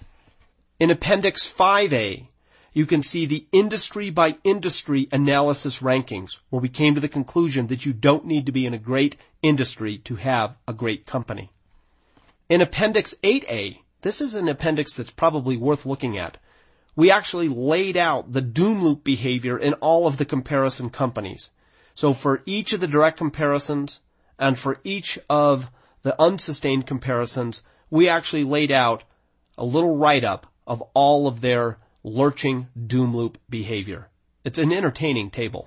In Appendix 5A, you can see the industry by industry analysis rankings, where we came to the conclusion that you don't need to be in a great industry to have a great company. In Appendix 8A, this is an appendix that's probably worth looking at. We actually laid out the doom loop behavior in all of the comparison companies. So for each of the direct comparisons and for each of the unsustained comparisons, we actually laid out a little write-up of all of their lurching doom loop behavior. It's an entertaining table.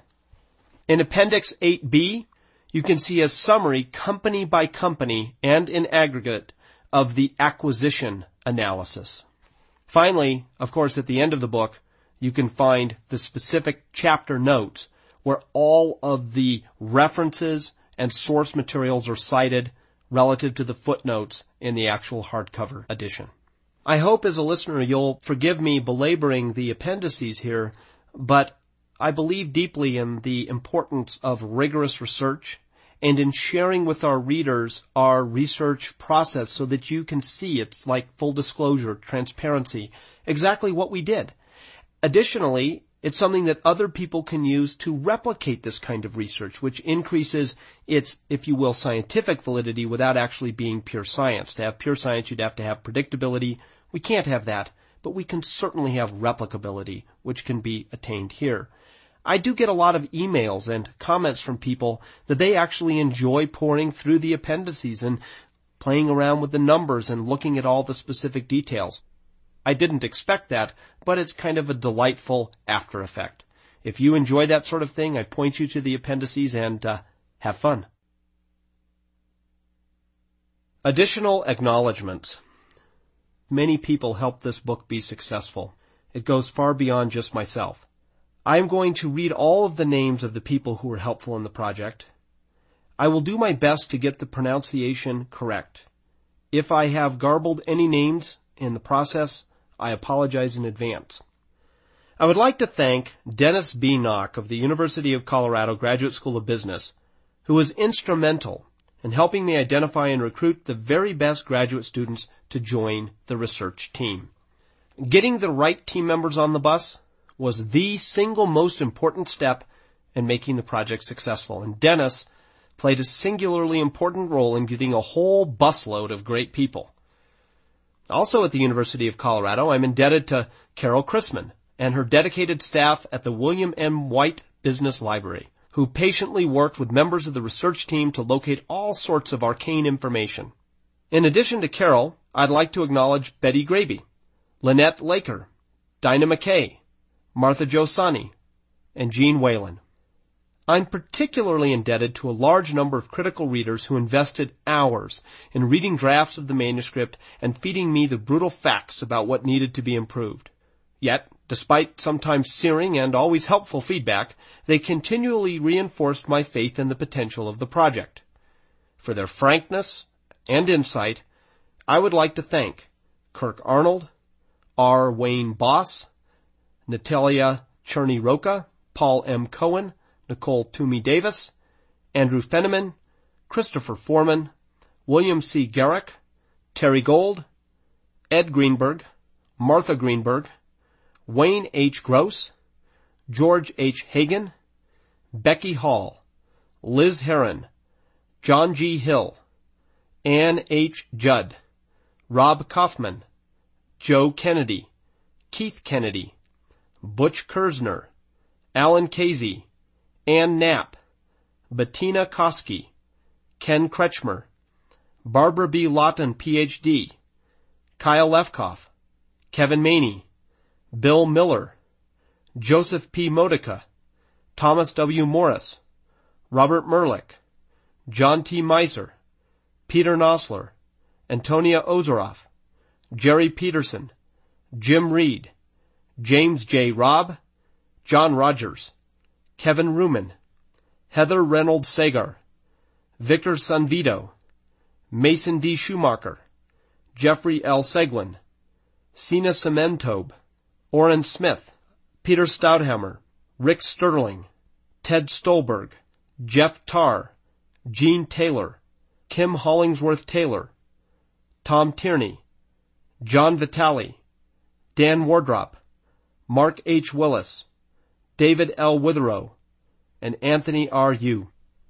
In Appendix 8B, you can see a summary company by company and in aggregate of the acquisition analysis. Finally, of course, at the end of the book, you can find the specific chapter notes where all of the references and source materials are cited relative to the footnotes in the actual hardcover edition. I hope as a listener you'll forgive me belaboring the appendices here, but I believe deeply in the importance of rigorous research and in sharing with our readers our research process so that you can see it's like full disclosure, transparency, exactly what we did. Additionally, it's something that other people can use to replicate this kind of research, which increases its, if you will, scientific validity without actually being pure science. To have pure science, you'd have to have predictability. We can't have that, but we can certainly have replicability, which can be attained here. I do get a lot of emails and comments from people that they actually enjoy poring through the appendices and playing around with the numbers and looking at all the specific details. I didn't expect that, but it's kind of a delightful after effect. If you enjoy that sort of thing, I point you to the appendices and have fun. Additional acknowledgments. Many people helped this book be successful. It goes far beyond just myself. I am going to read all of the names of the people who were helpful in the project. I will do my best to get the pronunciation correct. If I have garbled any names in the process, I apologize in advance. I would like to thank Dennis B. Knock of the University of Colorado Graduate School of Business, who was instrumental in helping me identify and recruit the very best graduate students to join the research team. Getting the right team members on the bus was the single most important step in making the project successful, and Dennis played a singularly important role in getting a whole busload of great people. Also at the University of Colorado, I'm indebted to Carol Chrisman and her dedicated staff at the William M. White Business Library, who patiently worked with members of the research team to locate all sorts of arcane information. In addition to Carol, I'd like to acknowledge Betty Graby, Lynette Laker, Dinah McKay, Martha Josani, and Jean Whalen. I'm particularly indebted to a large number of critical readers who invested hours in reading drafts of the manuscript and feeding me the brutal facts about what needed to be improved. Yet, despite sometimes searing and always helpful feedback, they continually reinforced my faith in the potential of the project. For their frankness and insight, I would like to thank Kirk Arnold, R. Wayne Boss, Natalia Cherny-Roca, Paul M. Cohen, Nicole Toomey Davis, Andrew Fenneman, Christopher Foreman, William C. Garrick, Terry Gold, Ed Greenberg, Martha Greenberg, Wayne H. Gross, George H. Hagan, Becky Hall, Liz Heron, John G. Hill, Ann H. Judd, Rob Kaufman, Joe Kennedy, Keith Kennedy, Butch Kersner, Alan Casey, Ann Knapp, Bettina Koski, Ken Kretschmer, Barbara B. Lawton, Ph.D., Kyle Lefkoff, Kevin Maney, Bill Miller, Joseph P. Modica, Thomas W. Morris, Robert Merlick, John T. Meiser, Peter Nosler, Antonia Ozoroff, Jerry Peterson, Jim Reed, James J. Robb, John Rogers, Kevin Ruman, Heather Reynolds Sagar, Victor Sanvito, Mason D. Schumacher, Jeffrey L. Seglin, Sina Sementobe, Orrin Smith, Peter Stouthammer, Rick Sterling, Ted Stolberg, Jeff Tarr, Gene Taylor, Kim Hollingsworth Taylor, Tom Tierney, John Vitale, Dan Wardrop, Mark H. Willis, David L. Witherow, and Anthony R. Yu.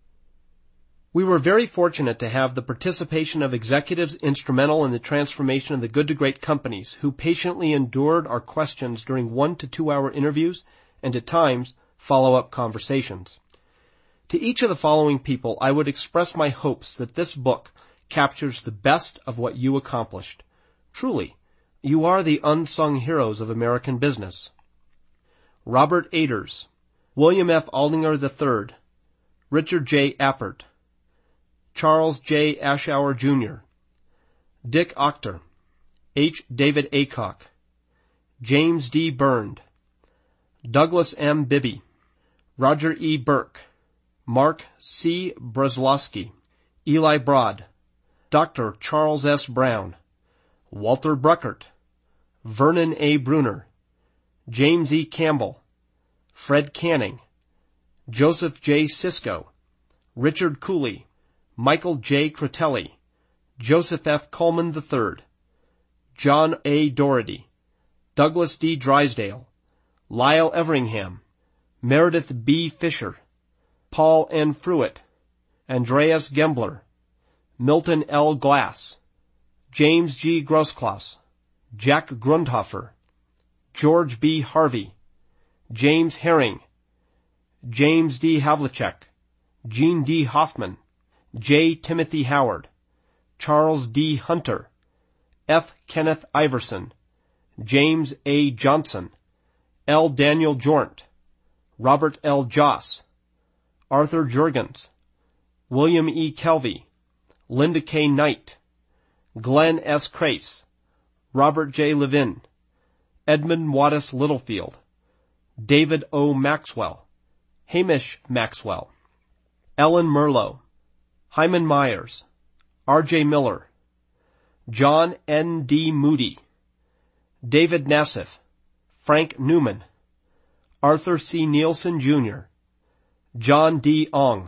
We were very fortunate to have the participation of executives instrumental in the transformation of the Good to Great companies who patiently endured our questions during 1 to 2 hour interviews and at times follow-up conversations. To each of the following people, I would express my hopes that this book captures the best of what you accomplished. Truly, you are the unsung heroes of American business. Robert Aders, William F. Aldinger III, Richard J. Appert, Charles J. Ashour, Jr., Dick Octor, H. David Aycock, James D. Byrne, Douglas M. Bibby, Roger E. Burke, Mark C. Breslowski, Eli Broad, Dr. Charles S. Brown, Walter Bruckert, Vernon A. Bruner, James E. Campbell, Fred Canning, Joseph J. Sisko, Richard Cooley, Michael J. Critelli, Joseph F. Coleman III, John A. Doherty, Douglas D. Drysdale, Lyle Everingham, Meredith B. Fisher, Paul N. Fruitt, Andreas Gembler, Milton L. Glass, James G. Grosskloss, Jack Grundhofer, George B. Harvey, James Herring, James D. Havlicek, Gene D. Hoffman, J. Timothy Howard, Charles D. Hunter, F. Kenneth Iverson, James A. Johnson, L. Daniel Jornt, Robert L. Joss, Arthur Juergens, William E. Kelvey, Linda K. Knight, Glenn S. Crace, Robert J. Levin, Edmund Wattis Littlefield, David O. Maxwell, Hamish Maxwell, Ellen Merlo, Hyman Myers, R.J. Miller, John N. D. Moody, David Nassif, Frank Newman, Arthur C. Nielsen, Jr., John D. Ong,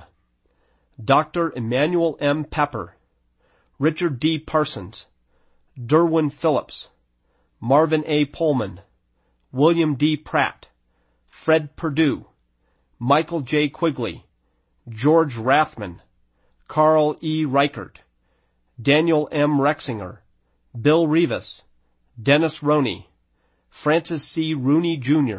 Dr. Emmanuel M. Pepper, Richard D. Parsons, Derwin Phillips, Marvin A. Pullman, William D. Pratt, Fred Perdue, Michael J. Quigley, George Rathman, Carl E. Reichert, Daniel M. Rexinger, Bill Rivas, Dennis Roney, Francis C. Rooney, Jr.,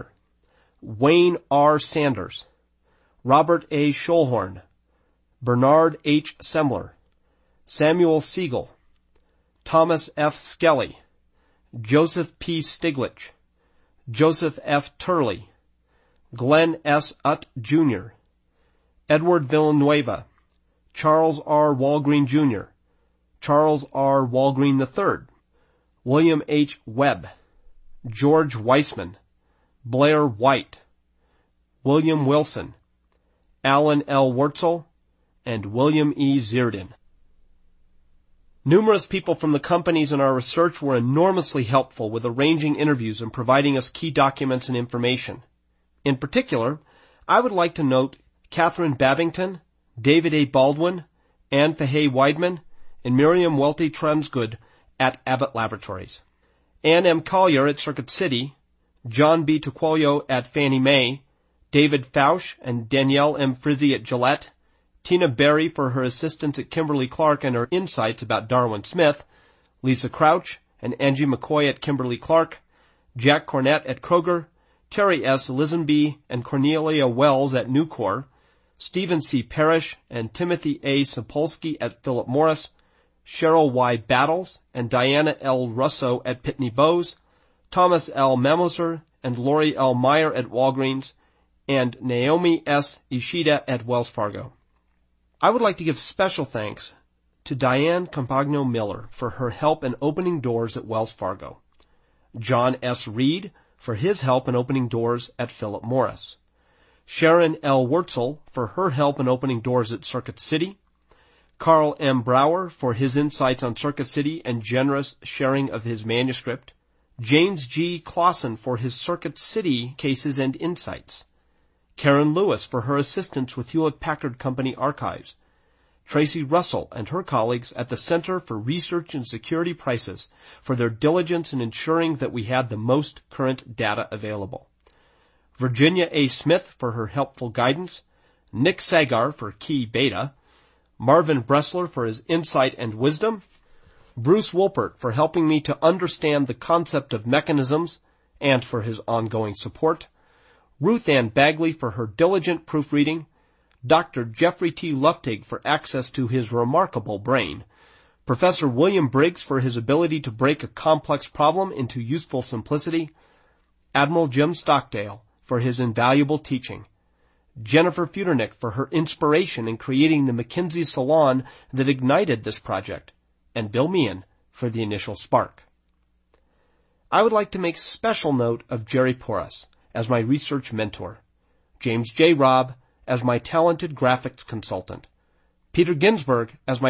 Wayne R. Sanders, Robert A. Scholhorn, Bernard H. Semler, Samuel Siegel, Thomas F. Skelly, Joseph P. Stiglich, Joseph F. Turley, Glenn S. Utt, Jr., Edward Villanueva, Charles R. Walgreen, Jr., Charles R. Walgreen III, William H. Webb, George Weissman, Blair White, William Wilson, Alan L. Wurtzel, and William E. Zierden. Numerous people from the companies in our research were enormously helpful with arranging interviews and providing us key documents and information. In particular, I would like to note Catherine Babington, David A. Baldwin, Anne Fahey Weidman, and Miriam Welty Tremsgood at Abbott Laboratories. Ann M. Collier at Circuit City, John B. Tuquolio at Fannie Mae, David Fausch and Danielle M. Frizzy at Gillette, Tina Berry for her assistance at Kimberly-Clark and her insights about Darwin Smith, Lisa Crouch and Angie McCoy at Kimberly-Clark, Jack Cornett at Kroger, Terry S. Lisenby and Cornelia Wells at Nucor, Stephen C. Parrish and Timothy A. Sapolsky at Philip Morris, Cheryl Y. Battles and Diana L. Russo at Pitney Bowes, Thomas L. Mamoser and Lori L. Meyer at Walgreens, and Naomi S. Ishida at Wells Fargo. I would like to give special thanks to Diane Campagno Miller for her help in opening doors at Wells Fargo, John S. Reed for his help in opening doors at Philip Morris, Sharon L. Wurtzel for her help in opening doors at Circuit City, Carl M. Brower for his insights on Circuit City and generous sharing of his manuscript, James G. Clausen for his Circuit City cases and insights, Karen Lewis for her assistance with Hewlett-Packard Company archives, Tracy Russell and her colleagues at the Center for Research and Security Prices for their diligence in ensuring that we had the most current data available, Virginia A. Smith for her helpful guidance, Nick Sagar for key beta, Marvin Bressler for his insight and wisdom, Bruce Wolpert for helping me to understand the concept of mechanisms and for his ongoing support, Ruth Ann Bagley for her diligent proofreading, Dr. Jeffrey T. Luftig for access to his remarkable brain, Professor William Briggs for his ability to break a complex problem into useful simplicity, Admiral Jim Stockdale for his invaluable teaching, Jennifer Futernick for her inspiration in creating the McKinsey Salon that ignited this project, and Bill Meehan for the initial spark. I would like to make special note of Jerry Porras as my research mentor, James J. Robb as my talented graphics consultant, Peter Ginsberg as my